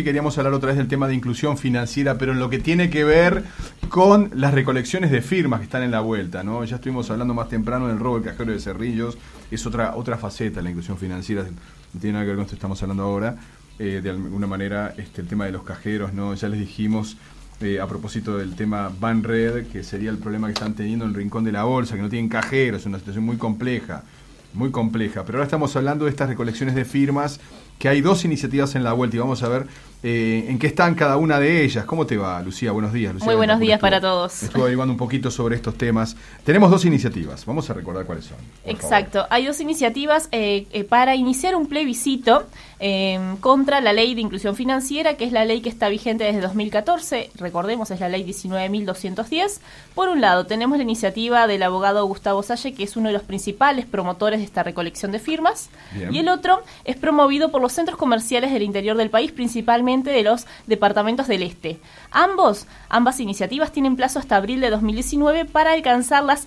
queríamos hablar otra vez del tema de inclusión financiera, pero en lo que tiene que ver con las recolecciones de firmas que están en la vuelta, ¿no? Ya estuvimos hablando más temprano del robo del cajero de Cerrillos, es otra faceta de la inclusión financiera, no tiene nada que ver con esto que estamos hablando ahora. De alguna manera el tema de los cajeros, ¿no? Ya les dijimos a propósito del tema Banred, que sería el problema que están teniendo en el rincón de la bolsa, que no tienen cajeros, es una situación muy compleja, pero ahora estamos hablando de estas recolecciones de firmas, que hay 2 iniciativas en la vuelta y vamos a ver en qué están cada una de ellas. ¿Cómo te va, Lucía? Buenos días, Lucía. Muy buenos días para todos. Estuve averiguando un poquito sobre estos temas. Tenemos 2 iniciativas, vamos a recordar cuáles son. Exacto, hay 2 iniciativas para iniciar un plebiscito contra la ley de inclusión financiera, que es la ley que está vigente desde 2014, recordemos, es la ley 19.210. Por un lado, tenemos la iniciativa del abogado Gustavo Salle, que es uno de los principales promotores de esta recolección de firmas. Bien. Y el otro es promovido por los centros comerciales del interior del país, principalmente de los departamentos del este. Ambas iniciativas tienen plazo hasta abril de 2019 para alcanzar las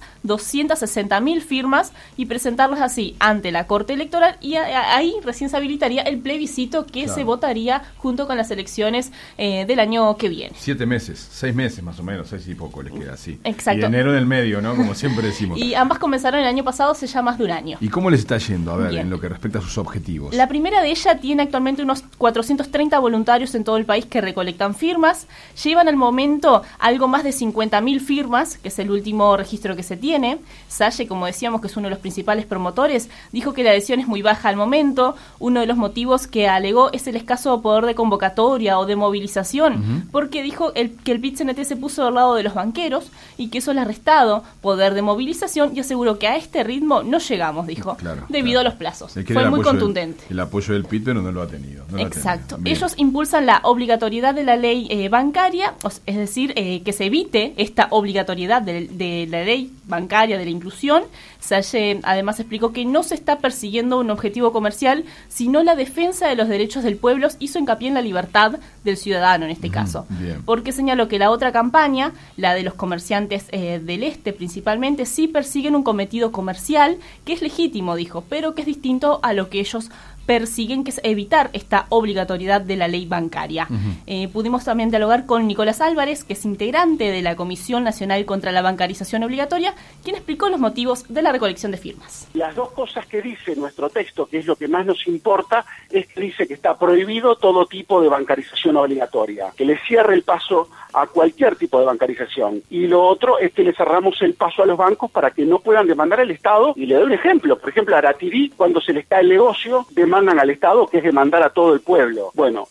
260.000 firmas y presentarlas así ante la Corte Electoral, y ahí recién se habilitaría el plebiscito que se votaría junto con las elecciones del año que viene. 7 meses, 6 meses más o menos, 6 y poco les queda así. Exacto. Y enero en el medio, ¿no? Como siempre decimos. Y ambas comenzaron el año pasado, hace ya más de un año. ¿Y cómo les está yendo? A ver, Bien. en lo que respecta a sus objetivos. La primera de ellas tiene actualmente unos 430 voluntarios en todo el país que recolectan firmas. Llevan al momento algo más de 50.000 firmas, que es el último registro que se tiene. Salle, como decíamos, que es uno de los principales promotores, dijo que la adhesión es muy baja al momento. Uno de los motivos que alegó es el escaso poder de convocatoria o de movilización, porque dijo que el PIT-CNT se puso del lado de los banqueros y que eso le ha restado poder de movilización, y aseguró que a este ritmo no llegamos, dijo, debido a los plazos. Fue muy contundente. El apoyo del PIT, pero no lo ha tenido. Exacto. Ellos impulsan la obligatoriedad de la ley bancaria, es decir, que se evite esta obligatoriedad de la ley bancaria de la inclusión. Salle además explicó que no se está persiguiendo un objetivo comercial, sino la defensa de los derechos del pueblo. Hizo hincapié en la libertad del ciudadano en este caso, porque señaló que la otra campaña, la de los comerciantes del este principalmente, sí persiguen un cometido comercial que es legítimo, dijo, pero que es distinto a lo que ellos persiguen, que es evitar esta obligatoriedad de la ley bancaria. Pudimos también dialogar con Nicolás Álvarez, que es integrante de la Comisión Nacional contra la Bancarización Obligatoria, quien explicó los motivos de la recolección de firmas. Las 2 cosas que dice nuestro texto, que es lo que más nos importa, es que dice que está prohibido todo tipo de bancarización obligatoria, que le cierre el paso a cualquier tipo de bancarización. Y lo otro es que le cerramos el paso a los bancos para que no puedan demandar al Estado. Y le doy un ejemplo. Por ejemplo, a Aratirí, cuando se les cae el negocio, demandan al Estado, que es demandar a todo el pueblo. Bueno,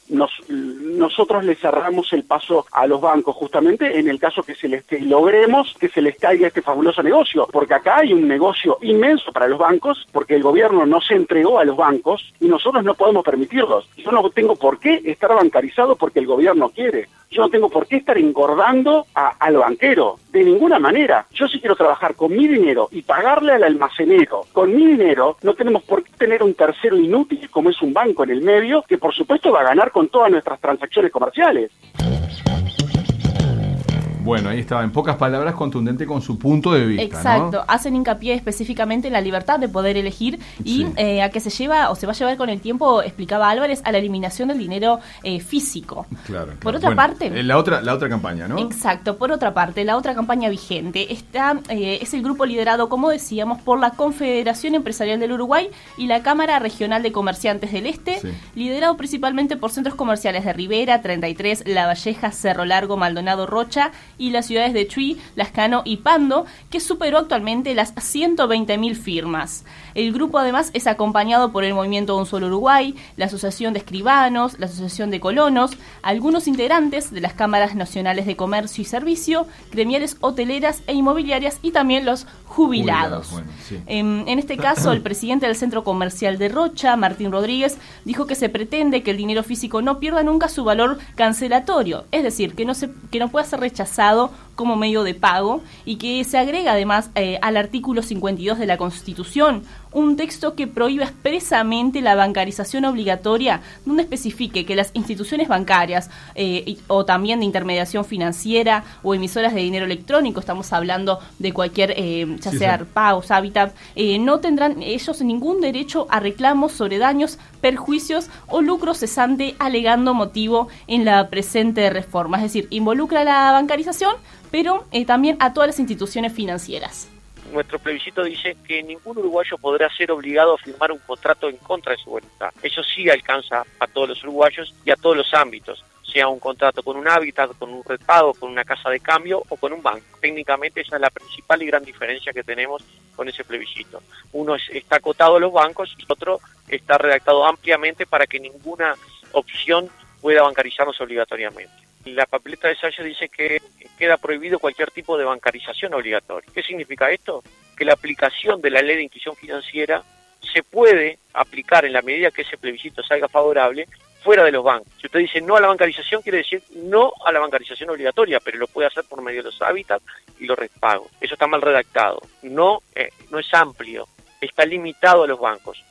nosotros le cerramos el paso a los bancos justamente en el caso que logremos que se les caiga este fabuloso negocio, porque acá hay un negocio inmenso para los bancos, porque el gobierno no se entregó a los bancos y nosotros no podemos permitirlos. Yo no tengo por qué estar bancarizado porque el gobierno quiere. Yo no tengo por qué estar engordando al banquero, de ninguna manera. Yo sí quiero trabajar con mi dinero y pagarle al almacenero. Con mi dinero no tenemos por qué tener un tercero inútil como es un banco en el medio, que por supuesto va a ganar con todas nuestras transacciones comerciales. Bueno, ahí estaba, en pocas palabras, contundente con su punto de vista. Exacto, ¿no? Hacen hincapié específicamente en la libertad de poder elegir y a que se va a llevar con el tiempo, explicaba Álvarez, a la eliminación del dinero físico. Claro. Por otra parte... La otra campaña, ¿no? Exacto, por otra parte, la otra campaña vigente es el grupo liderado, como decíamos, por la Confederación Empresarial del Uruguay y la Cámara Regional de Comerciantes del Este, liderado principalmente por centros comerciales de Rivera, 33, La Valleja, Cerro Largo, Maldonado, Rocha y las ciudades de Chuy, Lascano y Pando, que superó actualmente las 120.000 firmas. El grupo además es acompañado por el Movimiento Un Solo Uruguay, la Asociación de Escribanos, la Asociación de Colonos, algunos integrantes de las Cámaras Nacionales de Comercio y Servicio, gremiales hoteleras e inmobiliarias y también los jubilados. Bueno, en este caso, el presidente del Centro Comercial de Rocha, Martín Rodríguez, dijo que se pretende que el dinero físico no pierda nunca su valor cancelatorio, es decir, que no pueda ser rechazado como medio de pago y que se agrega además al artículo 52 de la Constitución, un texto que prohíbe expresamente la bancarización obligatoria, donde especifique que las instituciones bancarias o también de intermediación financiera o emisoras de dinero electrónico, estamos hablando de cualquier, ya sea pagos, hábitat, no tendrán ellos ningún derecho a reclamos sobre daños, perjuicios o lucro cesante alegando motivo en la presente reforma. Es decir, involucra la bancarización, pero también a todas las instituciones financieras. Nuestro plebiscito dice que ningún uruguayo podrá ser obligado a firmar un contrato en contra de su voluntad. Eso sí alcanza a todos los uruguayos y a todos los ámbitos, sea un contrato con un hábitat, con un repago, con una casa de cambio o con un banco. Técnicamente esa es la principal y gran diferencia que tenemos con ese plebiscito. Uno está acotado a los bancos y otro está redactado ampliamente para que ninguna opción pueda bancarizarnos obligatoriamente. La papeleta de Salle dice que queda prohibido cualquier tipo de bancarización obligatoria. ¿Qué significa esto? Que la aplicación de la ley de inclusión financiera se puede aplicar en la medida que ese plebiscito salga favorable fuera de los bancos. Si usted dice no a la bancarización, quiere decir no a la bancarización obligatoria, pero lo puede hacer por medio de los hábitats y los repagos. Eso está mal redactado. No es amplio, está limitado a los bancos.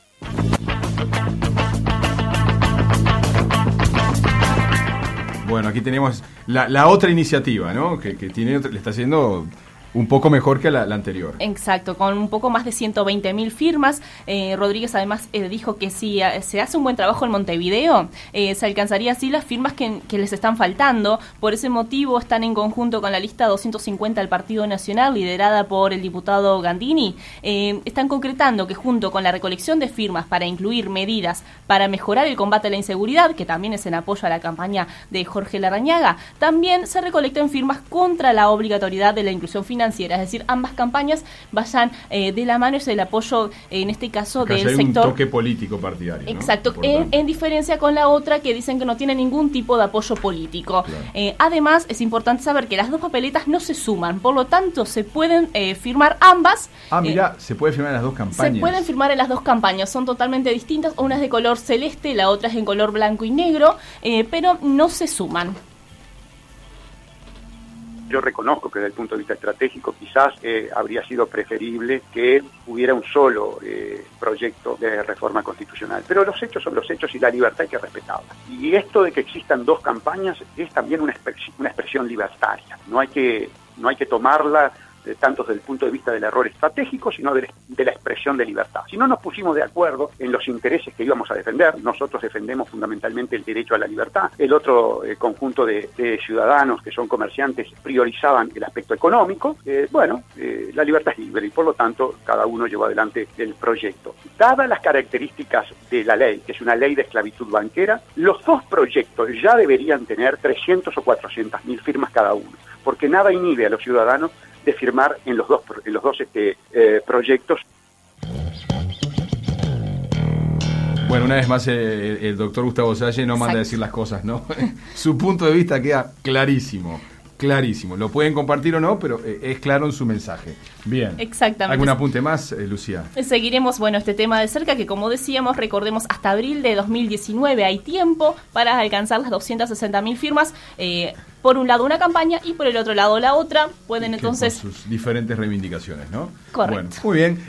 Bueno, aquí tenemos la otra iniciativa, ¿no? Que tiene, le está haciendo un poco mejor que la anterior. Exacto, con un poco más de 120.000 firmas. Rodríguez además dijo que si se hace un buen trabajo en Montevideo, se alcanzaría así las firmas que les están faltando. Por ese motivo están en conjunto con la lista 250 del Partido Nacional, liderada por el diputado Gandini. Están concretando que junto con la recolección de firmas para incluir medidas para mejorar el combate a la inseguridad, que también es en apoyo a la campaña de Jorge Larrañaga, también se recolectan firmas contra la obligatoriedad de la inclusión financiera, es decir, ambas campañas vayan de la mano, es el apoyo, en este caso, del hay sector. Un toque político partidario, ¿no? Exacto, en diferencia con la otra que dicen que no tiene ningún tipo de apoyo político. Claro. Además, es importante saber que las dos papeletas no se suman, por lo tanto, se pueden firmar ambas. Mira, se puede firmar en las dos campañas. Se pueden firmar en las dos campañas, son totalmente distintas, una es de color celeste, la otra es en color blanco y negro, pero no se suman. Yo reconozco que desde el punto de vista estratégico quizás habría sido preferible que hubiera un solo proyecto de reforma constitucional, pero los hechos son los hechos y la libertad hay que respetarla. Y esto de que existan dos campañas es también una expresión libertaria, no hay que tomarla tanto desde el punto de vista del error estratégico, sino de la expresión de libertad. Si no nos pusimos de acuerdo en los intereses que íbamos a defender, nosotros defendemos fundamentalmente el derecho a la libertad, el otro conjunto de ciudadanos que son comerciantes priorizaban el aspecto económico, la libertad es libre y por lo tanto cada uno llevó adelante el proyecto. Dadas las características de la ley, que es una ley de esclavitud banquera, los dos proyectos ya deberían tener 300 o 400.000 firmas cada uno, porque nada inhibe a los ciudadanos de firmar en los dos proyectos. Bueno, una vez más el doctor Gustavo Salle no manda a decir las cosas, ¿no? Su punto de vista queda clarísimo. Lo pueden compartir o no, pero es claro en su mensaje. Bien. Exactamente. ¿Algún apunte más, Lucía? Seguiremos, este tema de cerca, que como decíamos, recordemos, hasta abril de 2019 hay tiempo para alcanzar las 260.000 firmas. Por un lado una campaña y por el otro lado la otra. Pueden entonces... Con sus diferentes reivindicaciones, ¿no? Correcto. Bueno, muy bien.